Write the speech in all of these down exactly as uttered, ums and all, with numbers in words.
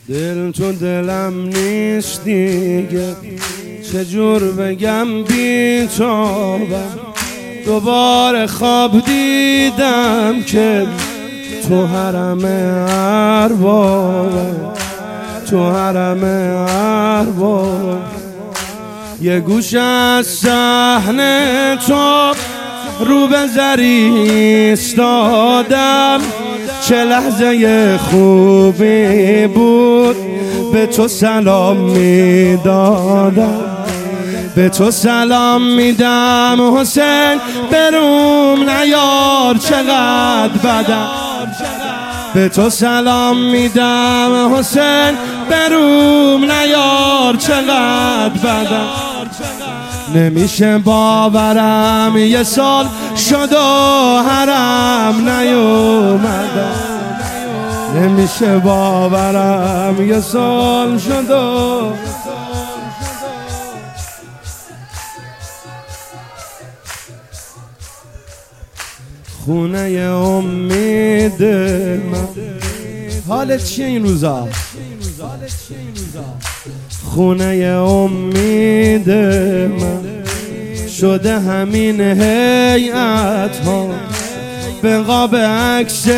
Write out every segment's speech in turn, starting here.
دل تو دلم نیست دیگه، چجور بگم بی‌تابم. دوباره خواب دیدم که تو حرم اربابم، تو حرم اربابم. یه گوش از صحنه تو رو به زری ایستادم، چه لحظه خوبی بود به تو سلام میدادم، به تو سلام میدم حسین بروم نیار چقدر بدم، به تو سلام میدم حسین بروم نیار چقدر بدم. نمیشه باورم یه سال شد و حرم نیومدم، نمیشه باورم یه سال شد و خونه امید من. حالت چیه این روزا؟ خونه امید من شده همین هیئت ها، به قاب عکس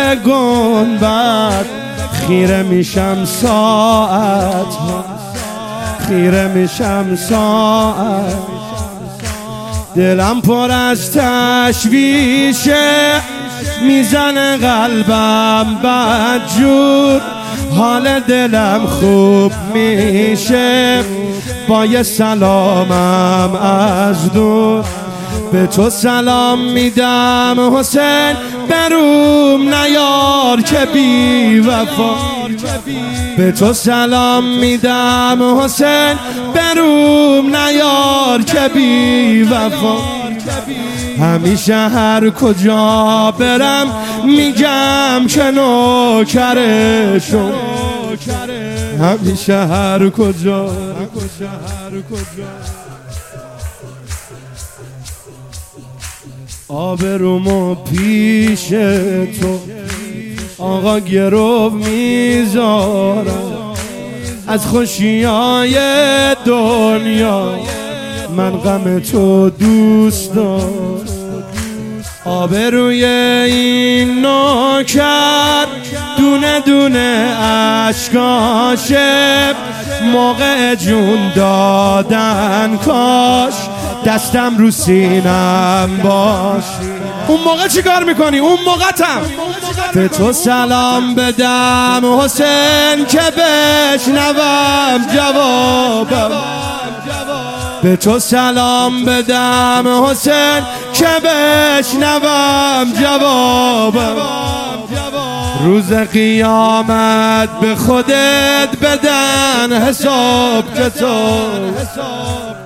گنبد خیره میشم ساعت ها، خیره میشم ساعت. دلم پر از تشویشه، میزنه قلبم بدجور، حال دلم خوب میشه با یه سلامم از دور. به تو سلام میدم حسین بروم نیار که بی وفا، به تو سلام میدم حسین بروم نیار که بی وفا. همیشه هر کجا برم میگم که نوکرشم، همیشه هر کجا آبرومو پیش تو آقا گرو میذارم، از خوشیای دنیا من غم تو دوست دارم. آبروی این نوکر دونه دونه اشکاشه، موقع جون دادن کاش دستم رو سینم باش. اون موقع چی کار میکنی؟ اون موقع تم به تو سلام بدم حسین که بشنوم جوابم، به تو سلام بدم حسین که بشنوم جوابم. روز قیامت به خودت بدن حساب کتاب.